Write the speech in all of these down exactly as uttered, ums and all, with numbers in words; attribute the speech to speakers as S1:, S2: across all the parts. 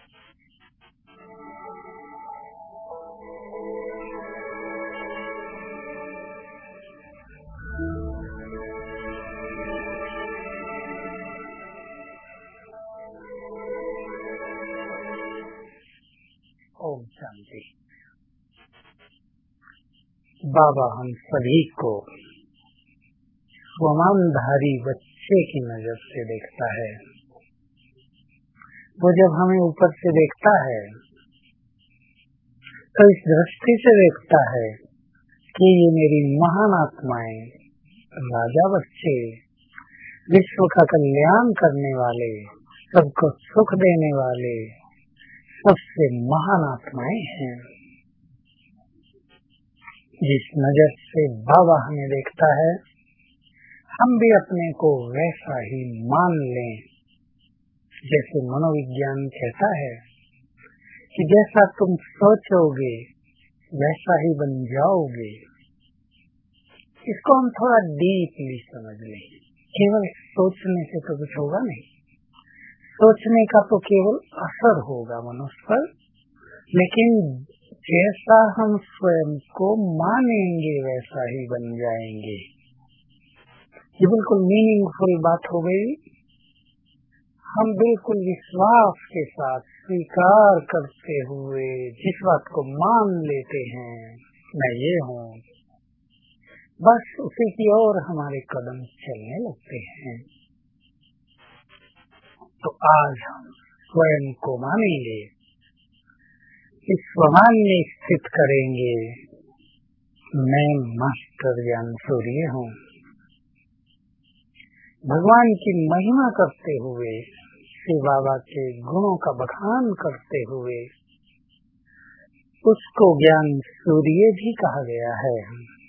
S1: ओम शांति। बाबा हम सभी को स्वमानधारी बच्चे की नजर से देखता है। वो जब हमें ऊपर से देखता है तो इस दृष्टि से देखता है कि ये मेरी महान आत्माएं, राजा बच्चे, विश्व का कल्याण करने वाले, सबको सुख देने वाले सबसे महान आत्माएं हैं। जिस नजर से बाबा हमें देखता है हम भी अपने को वैसा ही मान लें। जैसे मनोविज्ञान कहता है कि जैसा तुम सोचोगे वैसा ही बन जाओगे। इसको हम थोड़ा डीपली समझ लें। केवल सोचने से तो कुछ होगा नहीं। सोचने का तो केवल असर होगा मनुष्य पर, लेकिन जैसा हम स्वयं को मानेंगे वैसा ही बन जाएंगे। ये बिल्कुल मीनिंगफुल बात हो गई। हम बिल्कुल विश्वास के साथ स्वीकार करते हुए जिस बात को मान लेते हैं मैं ये हूँ, बस उसी की ओर हमारे कदम चलने लगते हैं। तो आज हम स्वयं को मानेंगे, इस स्वमान में स्थित करेंगे मैं मास्टर ज्ञान सूर्य हूँ। भगवान की महिमा करते हुए, श्री बाबा के गुणों का बखान करते हुए उसको ज्ञान सूर्य भी कहा गया है।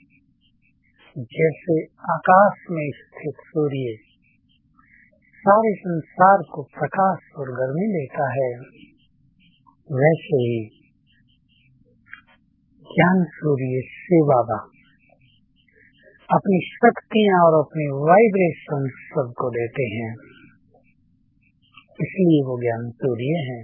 S1: जैसे आकाश में स्थित सूर्य सारे संसार को प्रकाश और गर्मी देता है, वैसे ही ज्ञान सूर्य श्री बाबा अपनी शक्तियां और अपने वाइब्रेशन सबको देते हैं। इसलिए वो ज्ञान सूर्य हैं।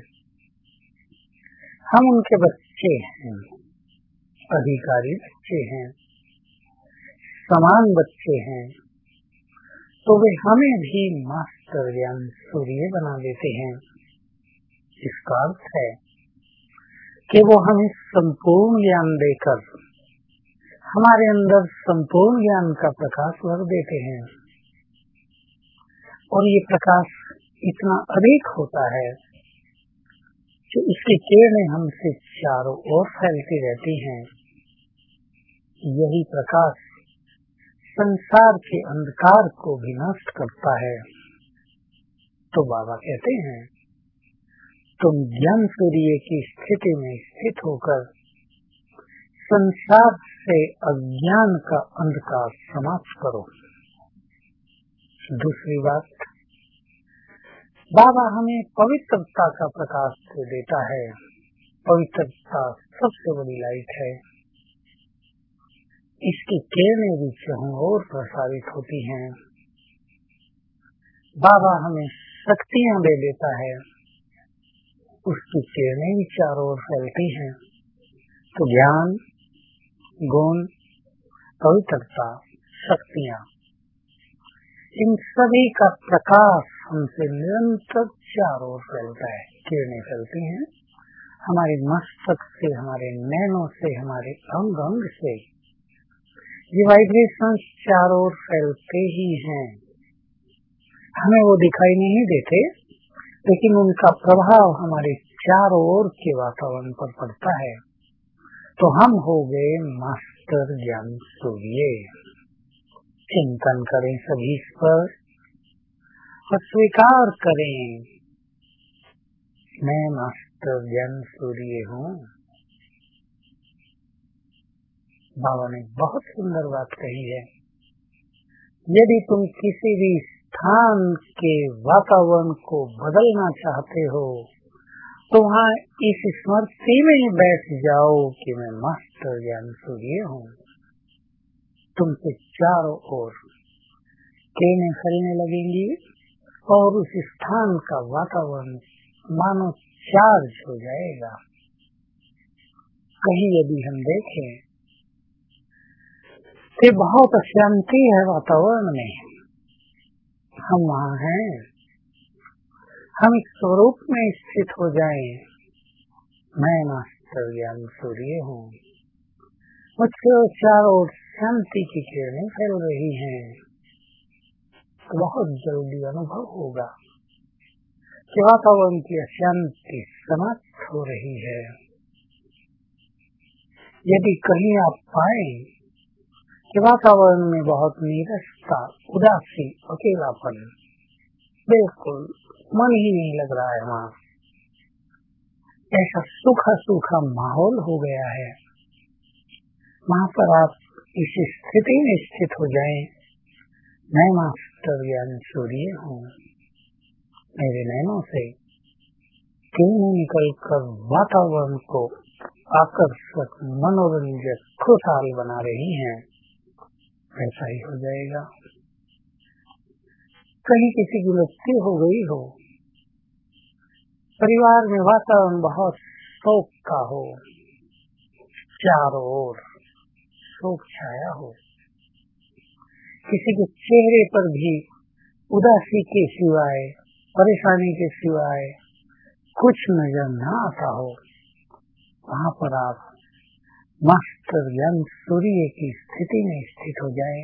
S1: हम उनके बच्चे हैं, अधिकारी बच्चे हैं, समान बच्चे हैं। तो वे हमें भी मास्टर ज्ञान सूर्य बना देते हैं। इसका अर्थ है कि वो हमें संपूर्ण ज्ञान देकर हमारे अंदर संपूर्ण ज्ञान का प्रकाश भर देते हैं। और ये प्रकाश इतना अधिक होता है कि इसकी किरणें हमसे चारों ओर फैलती रहती हैं। यही प्रकाश संसार के अंधकार को भी नष्ट करता है। तो बाबा कहते हैं तुम ज्ञान सूर्य की स्थिति में स्थित होकर संसार से अज्ञान का अंधकार समाप्त करो। दूसरी बात, बाबा हमें पवित्रता का प्रकाश दे देता है। पवित्रता सबसे बड़ी लाइट है। इसकी किरणें भी चारों ओर प्रसारित होती हैं। बाबा हमें शक्तियां दे देता है, उसकी किरणें भी चारों ओर फैलती हैं। तो ज्ञान, गुण, पवित्रता, शक्तियां, इन सभी का प्रकाश हमसे निरंतर चारों ओर फैलता है। किरणें फैलती हैं हमारे मस्तक से, हमारे नैनों से, हमारे अंग अंग से। ये वाइब्रेशन चारों ओर फैलते ही हैं। हमें वो दिखाई नहीं देते, लेकिन उनका प्रभाव हमारे चारों ओर के वातावरण पर पड़ता है। तो हम हो गए मास्टर ज्ञान सूर्य। चिंतन करें सभी इस पर और स्वीकार करें मैं मास्टर ज्ञान सूर्य हूँ। बाबा ने बहुत सुंदर बात कही है। यदि तुम किसी भी स्थान के वातावरण को बदलना चाहते हो तो वहाँ इस स्मृति में बैठ जाओ कि मैं मास्टर ज्ञान सूर्य हूँ। तुमसे चारों ओर किरणें फैलने लगेंगी और उस स्थान का वातावरण मानो चार्ज हो जाएगा। कहीं यदि हम देखें कि बहुत अशांति है वातावरण में, हम वहाँ हैं, हम इस स्वरूप में स्थित हो जाएं, मैं मास्टर ज्ञान सूर्य हूँ, मुझसे चारों ओर शांति की किरणें फैल रही हैं, तो बहुत जल्दी अनुभव होगा कि वातावरण की अशांति समाप्त हो रही है। यदि कहीं आप पाए कि वातावरण में बहुत नीरसता, उदासी, अकेलापन, बिल्कुल मन ही नहीं लग रहा है, वहाँ ऐसा सूखा सूखा माहौल हो गया है, वहाँ पर आप इस स्थिति में स्थित हो जाएं, मैं मास्टर ज्ञान सूर्य हूँ, मेरे नैनों से किरणें निकलकर वातावरण को आकर्षक, मनोरंजक, खुशहाल बना रही हैं, ऐसा ही हो जाएगा। कहीं किसी की मृत्यु हो गई हो, परिवार में वातावरण बहुत शोक का हो, चारों ओर शोक छाया हो, किसी के चेहरे पर भी उदासी के सिवाय, परेशानी के सिवाय कुछ नजर न आता हो, वहाँ पर आप मास्टर ज्ञान सूर्य की स्थिति में स्थित हो जाए,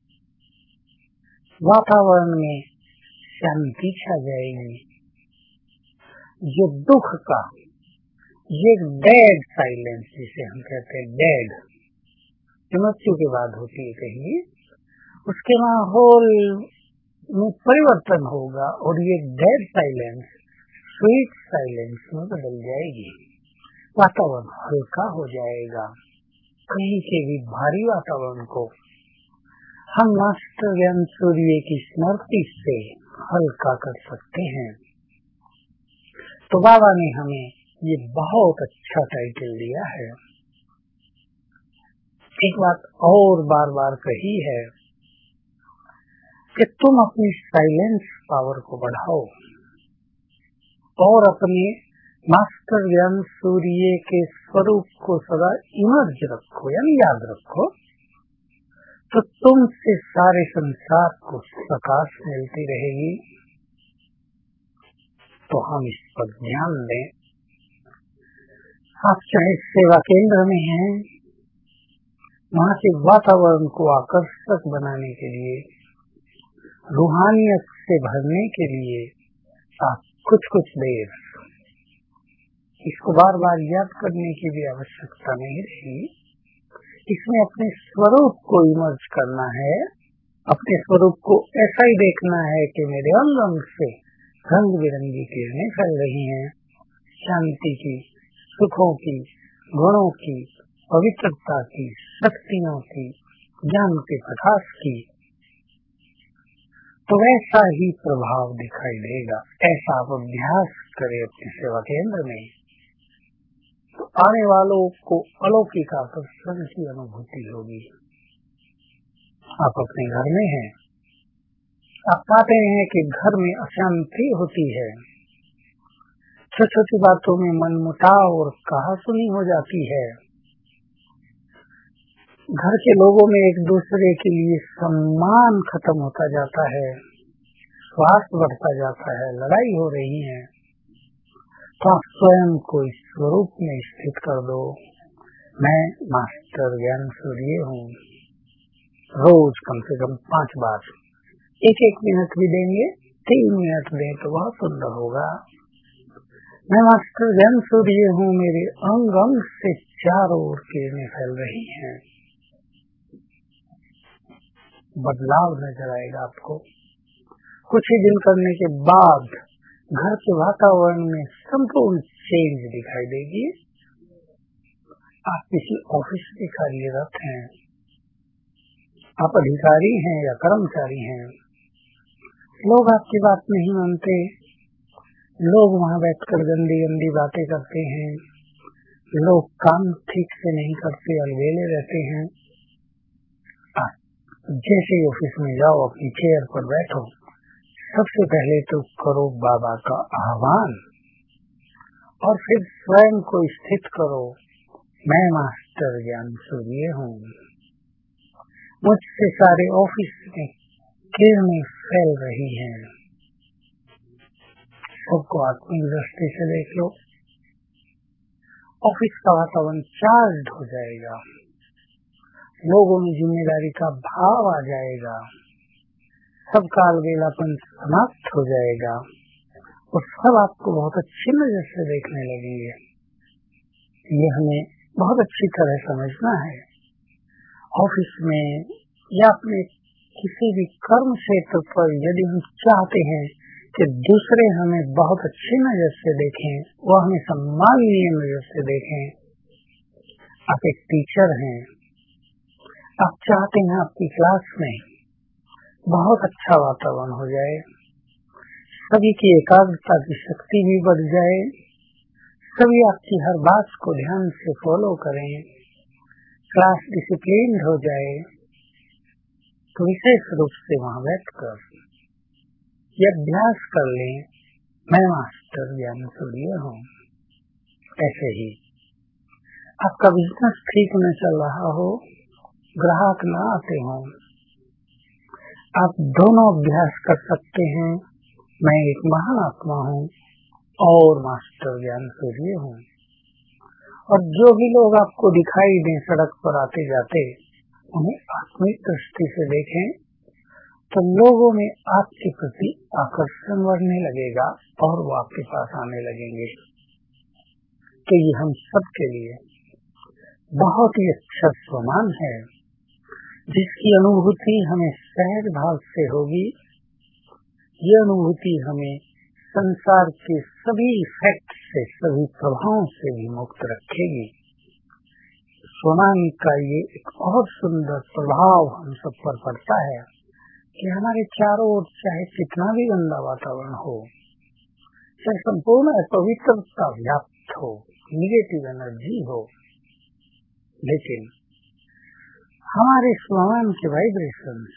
S1: वातावरण में शांति छा जाएगी। जो दुख का, ये डेड साइलेंस जिसे हम कहते हैं, डेड मृत्यु के बाद होती है कहीं, उसके माहौल में परिवर्तन होगा और ये डेड साइलेंस स्वीट साइलेंस में बदल जाएगी। वातावरण हल्का हो जाएगा। कहीं के भी भारी वातावरण को हम मास्टर ज्ञान सूर्य की स्मृति से हल्का कर सकते हैं। तो बाबा ने हमें ये बहुत अच्छा टाइटल दिया है। एक बात और बार बार कही है कि तुम अपनी साइलेंस पावर को बढ़ाओ और अपने मास्टर ज्ञान सूर्य के स्वरूप को सदा इमर्ज रखो, यानी याद रखो, तो तुमसे सारे संसार को प्रकाश मिलती रहेगी। तो हम इस पर ध्यान दें। आप चाहे सेवा केंद्र में हैं, वहाँ के वातावरण को आकर्षक बनाने के लिए, रूहानियत से भरने के लिए आप कुछ कुछ देर, इसको बार बार याद करने की भी आवश्यकता नहीं रही, इसमें अपने स्वरूप को इमर्ज करना है, अपने स्वरूप को ऐसा ही देखना है कि मेरे अंग अंग से रंग बिरंगी किरणें फैल रही हैं, शांति की, सुखों की, गुणों की, पवित्रता की, शक्तियों की, ज्ञान के प्रकाश की। तो वैसा ही प्रभाव दिखाई देगा। ऐसा आप अभ्यास करें अपने सेवा केंद्र में, तो आने वालों को अलौकिक आकर्षण की अनुभूति होगी। आप अपने घर में हैं, आप पाते हैं कि घर में अशांति होती है, छोटी छोटी बातों में मनमुटाव और कहासुनी हो जाती है, घर के लोगों में एक दूसरे के लिए सम्मान खत्म होता जाता है, स्वार्थ बढ़ता जाता है, लड़ाई हो रही है। तो आप स्वयं को इस स्वरूप में स्थित कर दो, मैं मास्टर ज्ञान सूर्य हूँ। रोज कम से कम पांच बार, एक एक मिनट भी देंगे, तीन मिनट दें तो बहुत सुंदर होगा। मैं मास्टर ज्ञान सूर्य हूँ, मेरे अंग अंग से चारों ओर किरणें फैल रही हैं। बदलाव नजर आएगा आपको। कुछ ही दिन करने के बाद घर के वातावरण में संपूर्ण चेंज दिखाई देगी। आप किसी ऑफिस में कार्यरत हैं, आप अधिकारी हैं या कर्मचारी हैं, लोग आपकी बात नहीं मानते, लोग वहाँ बैठकर गंदी गंदी बातें करते हैं, लोग काम ठीक से नहीं करते, अलबेले रहते हैं। जैसे ही ऑफिस में जाओ, अपनी चेयर पर बैठो, सबसे पहले तो करो बाबा का आह्वान और फिर स्वयं को स्थित करो, मैं मास्टर ज्ञान सूर्य हूँ। मुझसे सारे ऑफिस में किरणें फैल रही हैं। सबको आत्मिक दृष्टि से देख लो। ऑफिस का वातावरण चार्ज हो जाएगा, लोगों में जिम्मेदारी का भाव आ जाएगा, सबका अलबेलापन समाप्त हो जाएगा और सब आपको बहुत अच्छी नजर से देखने लगेंगे। ये हमें बहुत अच्छी तरह समझना है। ऑफिस में या अपने किसी भी कर्म क्षेत्र पर यदि हम चाहते हैं कि दूसरे हमें बहुत अच्छी नजर से देखें, वो हमें सम्माननीय नजर से देखें। आप एक टीचर हैं, आप चाहते हैं आपकी क्लास में बहुत अच्छा वातावरण हो जाए, सभी की एकाग्रता की शक्ति भी बढ़ जाए, सभी आपकी हर बात को ध्यान से फॉलो करें, क्लास डिसिप्लिन हो जाए, तो विशेष रूप से वहाँ बैठकर यह अभ्यास कर लें, मैं मास्टर ज्ञान सूर्य हूँ। ऐसे ही आपका बिजनेस ठीक न चल रहा हो, ग्राहक न आते हों, आप दोनों अभ्यास कर सकते हैं, मैं एक महान आत्मा हूँ और मास्टर ज्ञान सूर्य हूँ। और जो भी लोग आपको दिखाई दें सड़क पर आते जाते, उन्हें आत्मिक दृष्टि से देखें तो लोगों में आपके प्रति आकर्षण बढ़ने लगेगा और वो आपके पास आने लगेंगे। तो ये हम सब के लिए बहुत ही अच्छा सम्मान है, जिसकी अनुभूति हमें सहज भाव से होगी। ये अनुभूति हमें संसार के सभी इफेक्ट से, सभी प्रभावों से भी मुक्त रखेगी। स्वमान का ये एक बहुत सुंदर प्रभाव हम सब पर पड़ता है कि हमारे चारों ओर चाहे कितना भी गंदा वातावरण हो, चाहे संपूर्ण अपवित्रता व्याप्त हो, निगेटिव एनर्जी हो, लेकिन हमारे स्वमान के वाइब्रेशन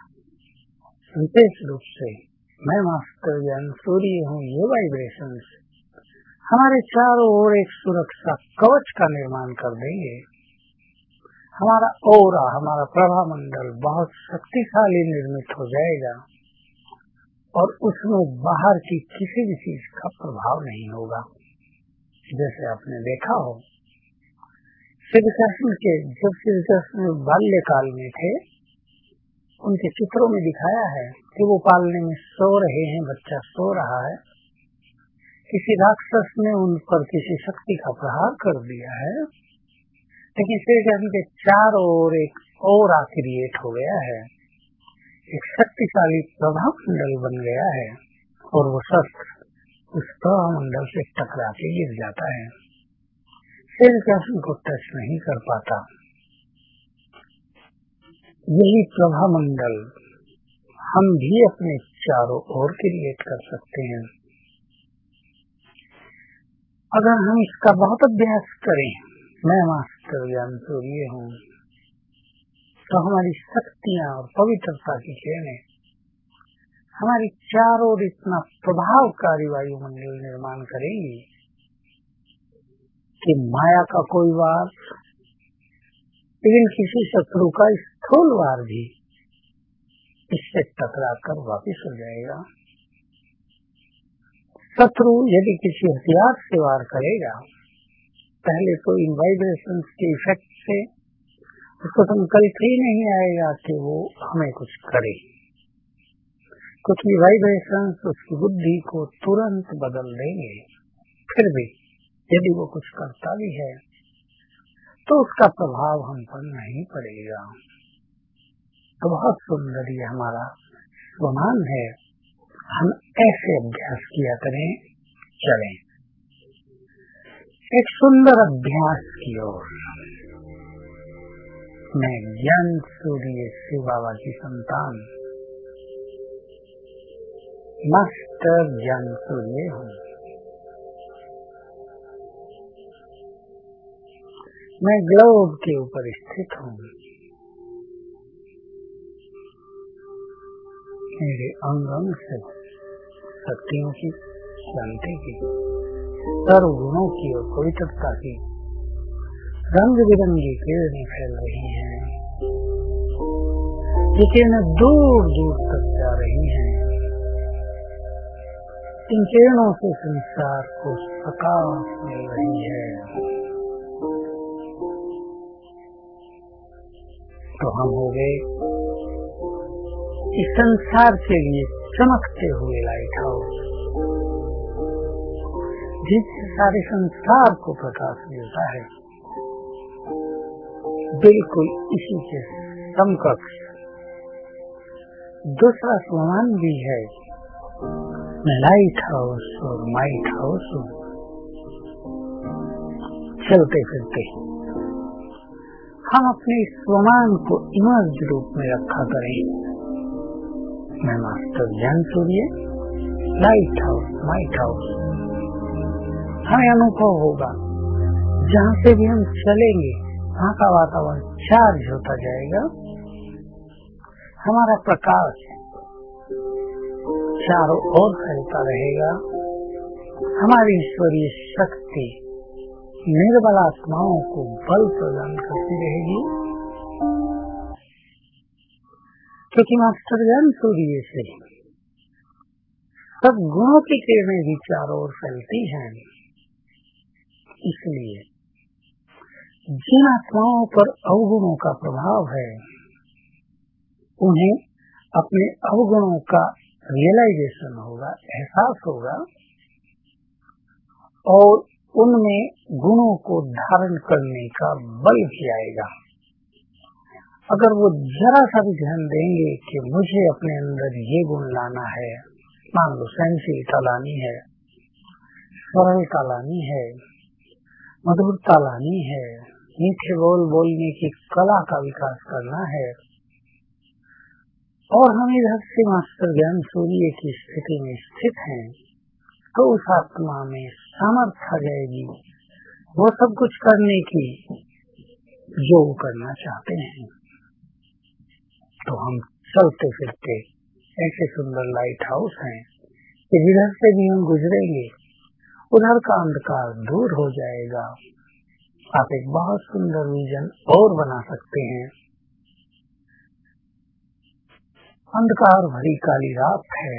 S1: विशेष रूप से मैं मास्टर ज्ञान सूर्य हूँ, ये वाइब्रेशन हमारे चारों ओर एक सुरक्षा कवच का निर्माण कर देंगे। हमारा औरा, हमारा प्रभा मंडल बहुत शक्तिशाली निर्मित हो जाएगा और उसमें बाहर की किसी भी चीज का प्रभाव नहीं होगा। जैसे आपने देखा हो, श्री कृष्ण के जब श्री कृष्ण बाल्यकाल में थे, उनके चित्रों में दिखाया है कि वो पालने में सो रहे हैं, बच्चा सो रहा है, किसी राक्षस ने उन पर किसी शक्ति का प्रहार कर दिया है, लेकिन श्री कृष्ण के चारों ओर एक और क्रिएट हो गया है, एक शक्तिशाली प्रभाव मंडल बन गया है और वो शस्त्र उस प्रभाव मंडल से टकरा के गिर जाता है, श्री कृष्ण को टच नहीं कर पाता। यही प्रभा मंडल हम भी अपने चारों ओर क्रिएट कर सकते हैं अगर हम इसका बहुत अभ्यास करें। मैं मास्टर ज्ञान सूर्य हूँ, तो हमारी शक्तियाँ और पवित्रता की किरणें हमारी चारों ओर इतना प्रभावकारी वायुमंडल निर्माण करेंगी कि माया का कोई वार, लेकिन किसी शत्रु का स्थूल वार भी इससे टकरा कर वापिस हो जाएगा। शत्रु यदि किसी हथियार से वार करेगा, पहले तो इन वाइब्रेशंस के इफेक्ट से उसको संकल्प ही नहीं आएगा कि वो हमें कुछ करे, क्योंकि वाइब्रेशंस उसकी बुद्धि को तुरंत बदल देंगे। फिर भी यदि वो कुछ करता भी है तो उसका प्रभाव हम पर नहीं पड़ेगा। तो बहुत सुंदर ये हमारा स्वमान है, हम ऐसे अभ्यास किया करें। चलें एक सुंदर अभ्यास की ओर। मैं ज्ञान सूर्य शिव बाबा की संतान मास्टर ज्ञान सूर्य हूँ। मैं ग्लोब के ऊपर स्थित हूँ। मेरे अंग अंग से शक्तियों की, शांति की, सर्वगुणों की और पवित्रता की रंग बिरंगी किरणें फैल रही हैं। ये किरणें दूर दूर तक जा रही हैं। इन किरणों से संसार को प्रकाश मिल रही है। तो हम हो गए इस संसार के लिए चमकते हुए लाइट हाउस, जिससे सारे संसार को प्रकाश मिलता है। बिल्कुल इसी के समकक्ष दूसरा समान भी है। मैं लाइट हाउस और माइट हाउस हूँ। चलते फिरते हम अपने स्वमान को इमर्ज रूप में रखा करें। मैं मास्टर ज्ञान सूर्य, लाइट हाउस, माइट हाउस। हमें अनुभव होगा जहाँ से भी हम चलेंगे वहाँ का वातावरण चार्ज होता जाएगा। हमारा प्रकाश चारों ओर फैलता रहेगा। हमारी ईश्वरीय शक्ति निर्बल आत्माओं को बल प्रदान करती रहेगी, क्योंकि मास्टर ज्ञान सूर्य से सब गुणों की किरणें भी चारों ओर फैलती हैं। इसलिए जिन आत्माओं पर अवगुणों का प्रभाव है, उन्हें अपने अवगुणों का रियलाइजेशन होगा, एहसास होगा, और उनमें गुणों को धारण करने का बल भी आएगा। अगर वो जरा सा भी ध्यान देंगे कि मुझे अपने अंदर ये गुण लाना है, मान लो सहनशीलता लानी है, सरलता लानी है, मधुरता लानी है, मीठे बोल बोलने की कला का विकास करना है, और हम इधर से मास्टर ज्ञान सूर्य की स्थिति में स्थित हैं, तो उस आत्मा में सामर्थ्य आ जाएगी वो सब कुछ करने की जो करना चाहते हैं। तो हम चलते फिरते ऐसे सुंदर लाइट हाउस हैं कि जिधर से भी हम गुजरेंगे उधर का अंधकार दूर हो जाएगा। आप एक बहुत सुंदर विजन और बना सकते हैं। अंधकार भरी काली रात है,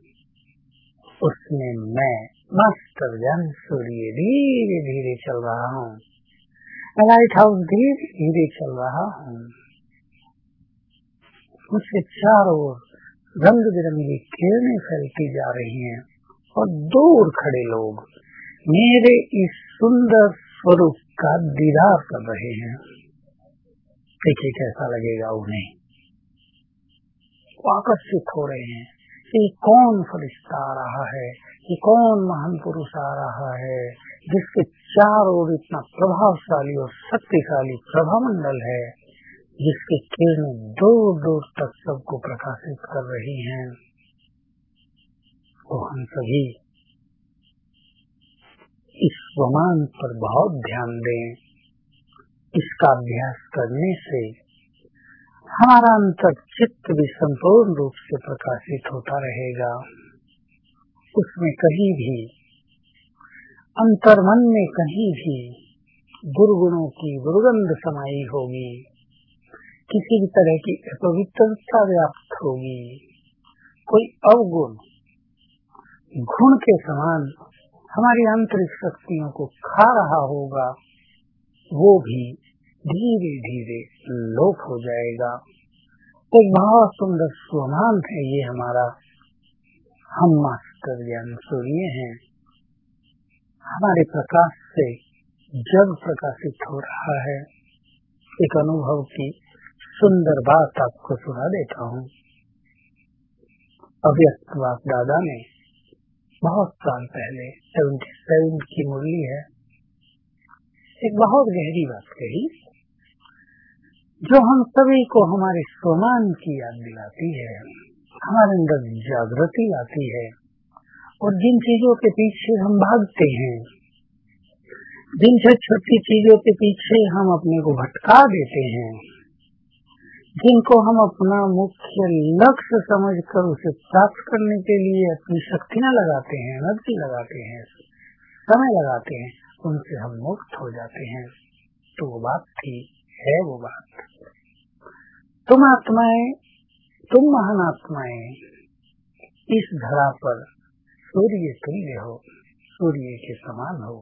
S1: उसमें मैं मास्टर ज्ञान सूर्य धीरे धीरे चल रहा हूँ। लाइट हाउस धीरे धीरे चल रहा हूँ। मुझसे चारों ओर रंग बिरंगी किरणें फैलती जा रही हैं और दूर खड़े लोग मेरे इस सुंदर स्वरूप का दीदार कर रहे हैं। देखिए कैसा लगेगा उन्हें, आकर्षित हो रहे हैं। ये कौन फरिश्ता आ रहा है, ये कौन महान पुरुष आ रहा है जिसके चारों ओर इतना प्रभावशाली और शक्तिशाली प्रभामंडल है, जिसकी किरणें दूर दूर तक सबको प्रकाशित कर रही हैं। तो हम सभी इस स्वमान पर बहुत ध्यान दें। इसका अभ्यास करने से हमारा अंतर चित्त भी संपूर्ण रूप से प्रकाशित होता रहेगा। उसमें कहीं भी अंतर्मन में कहीं भी दुर्गुणों की दुर्गंध समाई होगी, किसी भी तरह की अपवित्रता व्याप्त होगी, कोई अवगुण घुण के समान हमारी आंतरिक शक्तियों को खा रहा होगा, वो भी धीरे धीरे लोप हो जाएगा। एक बहुत सुंदर स्वमान है ये हमारा। हम मास्टर ज्ञान सूर्य हैं। हमारे प्रकाश से जग प्रकाशित हो रहा है। एक अनुभव की सुंदर बात आपको सुना देता हूँ। अव्यक्त बाप दादा ने बहुत साल पहले सतहत्तर की मुरली है, एक बहुत गहरी बात कही जो हम सभी को हमारे स्वमान की याद दिलाती है, हमारे अंदर जागृति लाती है। और जिन चीजों के पीछे हम भागते हैं, जिन छोटी छोटी चीजों के पीछे हम अपने को भटका देते हैं, जिनको हम अपना मुख्य लक्ष्य समझकर उसे प्राप्त करने के लिए अपनी शक्तियां लगाते हैं, एनर्जी लगाते हैं, समय लगाते हैं उनसे हम मुक्त हो जाते हैं। तो वो बात थी, है वो बात। तुम आत्माएं, तुम महान आत्माएं इस धरा पर सूर्य तुल्य हो, सूर्य के समान हो,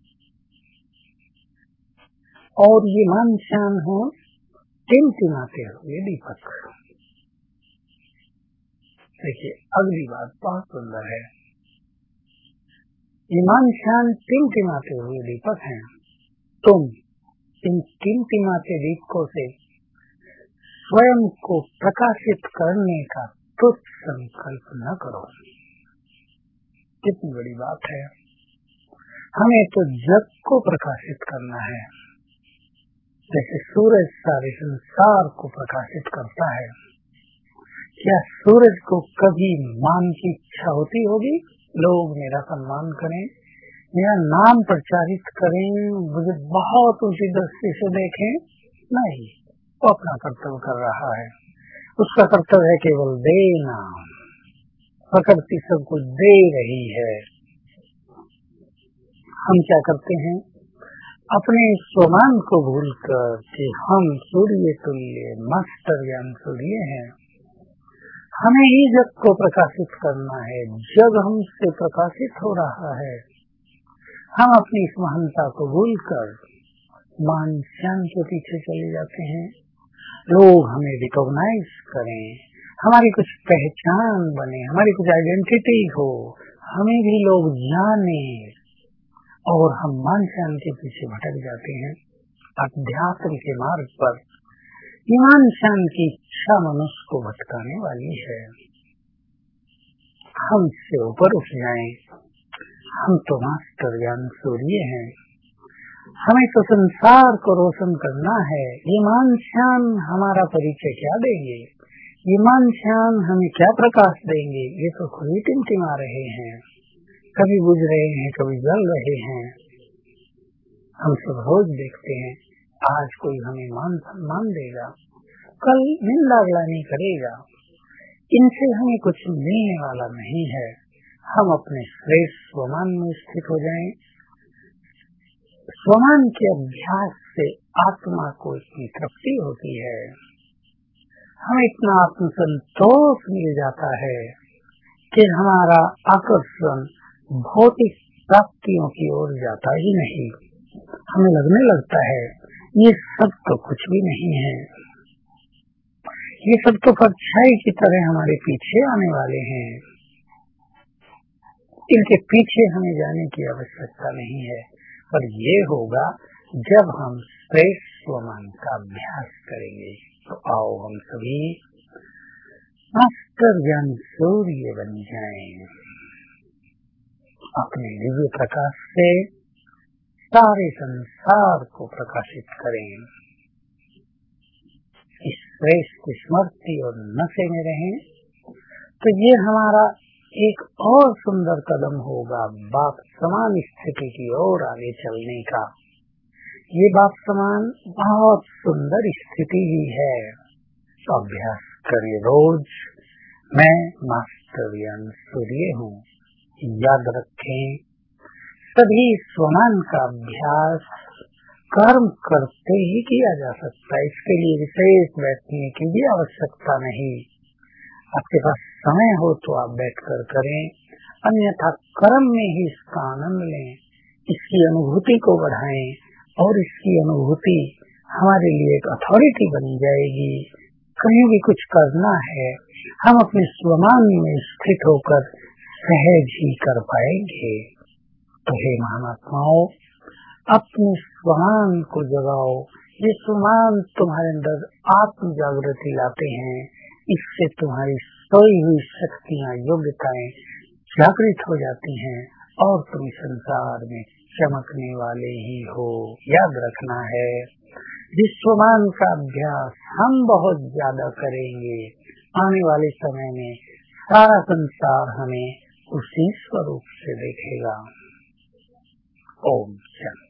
S1: और ये मान शान हो टिमटिमाते हुए दीपक। देखिए अगली बात बहुत सुंदर है। ईमान शान टिमटिमाते हुए दीपक हैं। तुम इन टिमटिमाते दीपकों से स्वयं को प्रकाशित करने का तुच्छ संकल्प न करो। कितनी बड़ी बात है। हमें तो जग को प्रकाशित करना है, जैसे सूरज सारे संसार को प्रकाशित करता है। क्या सूरज को कभी मान की इच्छा होती होगी? लोग मेरा सम्मान करें, मेरा नाम प्रचारित करें, मुझे बहुत ऊंची दृष्टि से देखें? नहीं, वो अपना कर्तव्य कर रहा है। उसका कर्तव्य है केवल देना। प्रकृति सब कुछ दे रही है। हम क्या करते हैं? अपने स्वमान को भूलकर कि हम सूर्य तुल्य मास्टर ज्ञान सूर्य हैं, हमें ही जग को प्रकाशित करना है। जग हमसे प्रकाशित हो रहा है। हम अपनी इस महानता को भूलकर मान शान के पीछे चले जाते हैं। लोग हमें रिकॉग्नाइज करें, हमारी कुछ पहचान बने, हमारी कुछ आइडेंटिटी हो, हमें भी लोग जाने, और हम मान शान के पीछे भटक जाते हैं। अध्यात्म के मार्ग पर ईमान शान की इच्छा मनुष्य को भटकाने वाली है। हमसे ऊपर उठ जाएं, हम तो मास्टर ज्ञान सूर्य हैं, हमें तो संसार को रोशन करना है। ईमान शान हमारा परिचय क्या देंगे? ईमान शान हमें क्या प्रकाश देंगे? ये तो खुद ही टिमटिमा रहे हैं, कभी बुझ रहे हैं, कभी जल रहे हैं। हम सब रोज देखते हैं, आज कोई हमें मान सम्मान देगा, कल निंदा ग्लानि करेगा। इनसे हमें कुछ मिलने वाला नहीं है। हम अपने श्रेष्ठ स्वमान में स्थित हो जाएं। स्वमान के अभ्यास से आत्मा को इतनी तृप्ति होती है, हमें इतना आत्मसंतोष मिल जाता है कि हमारा आकर्षण भौतिक प्राप्तियों की ओर जाता ही नहीं। हमें लगने लगता है ये सब तो कुछ भी नहीं है, ये सब तो परछाई की तरह हमारे पीछे आने वाले हैं। इनके पीछे हमें जाने की आवश्यकता नहीं है, पर ये होगा जब हम श्रेष्ठ स्वमान का अभ्यास करेंगे। तो आओ हम सभी मास्टर ज्ञान सूर्य बन जाएं, अपने दिव्य प्रकाश से सारे संसार को प्रकाशित करें। इस श्रेष्ठ स्मृति और नशे में रहें तो ये हमारा एक और सुंदर कदम होगा बाप समान स्थिति की ओर आगे चलने का। ये बाप समान बहुत सुंदर स्थिति ही है। तो अभ्यास करिए रोज, मैं मास्टर ज्ञान सूर्य हूँ। याद रखें, सभी स्वमान का अभ्यास कर्म करते ही किया जा सकता है। इसके लिए विशेष बैठने की भी आवश्यकता नहीं। आपके पास समय हो तो आप बैठकर करें, अन्यथा कर्म में ही इसका आनंद लें, इसकी अनुभूति को बढ़ाएं, और इसकी अनुभूति हमारे लिए एक अथॉरिटी बन जाएगी। कहीं भी कुछ करना है, हम अपने स्वमान में स्थित होकर सहज ही कर पाएंगे। तो हे महात्माओं, अपने स्वमान को जगाओ। ये स्वमान तुम्हारे अंदर आत्म जागृति लाते हैं। इससे तुम्हारी सोई हुई शक्तियाँ, योग्यताएं जागृत हो जाती हैं और तुम संसार में चमकने वाले ही हो। याद रखना है, जिस स्वमान का अभ्यास हम बहुत ज्यादा करेंगे, आने वाले समय में सारा संसार हमें उसी स्वरूप से देखेगा। ओम शांति।